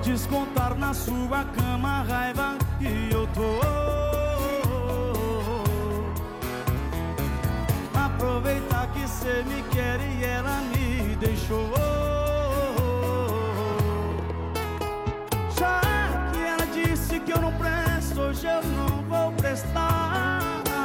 descontar na sua cama a raiva que eu tô. Aproveitar que cê me quer e ela me deixou. Já que ela disse que eu não presto, hoje eu não vou prestar.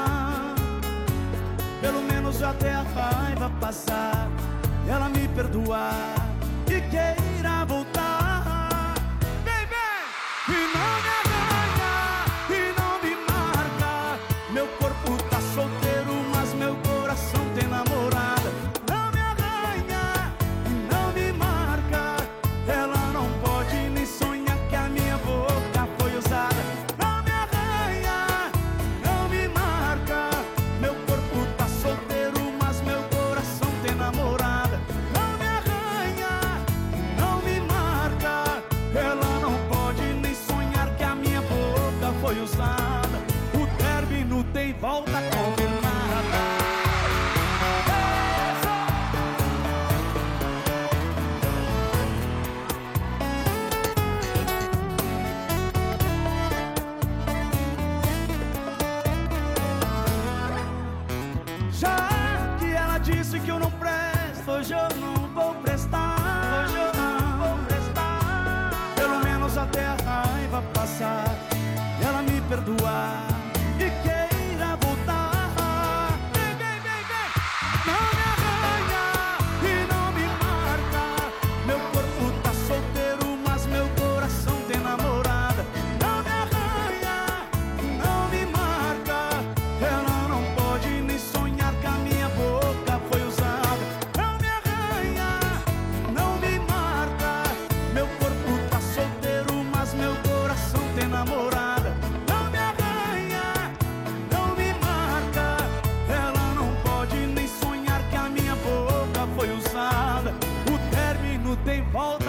Pelo menos até a raiva passar e ela me perdoar e queira voltar. Baby! E não me arranha, e não me marca. Meu corpo tá solteiro, mas meu coração tem namorada. Não me arranha, e não me marca. Ela não pode nem sonhar que a minha boca foi usada. Não me arranha, não me marca. Meu corpo tá solteiro, mas meu coração tem namorada. Não me arranha, não me marca. Ela não pode nem sonhar que a minha boca foi usada. O término tem volta combinada. Já que ela disse que eu não presto, hoje eu não vou prestar. Hoje eu não vou prestar. Pelo menos até a raiva passar e ela me perdoar e queira voltar. Vem, vem, vem, vem. Não me arranha e não me marca. Meu corpo tá solteiro, mas meu coração tem namorada. Não me arranha, não me marca. Ela não pode nem sonhar que a minha boca foi usada. Não me arranha, não me marca. Meu corpo tá solteiro, mas meu coração tem namorada. Não me arranha, não me marca. Ela não pode nem sonhar que a minha boca foi usada. O término tem volta.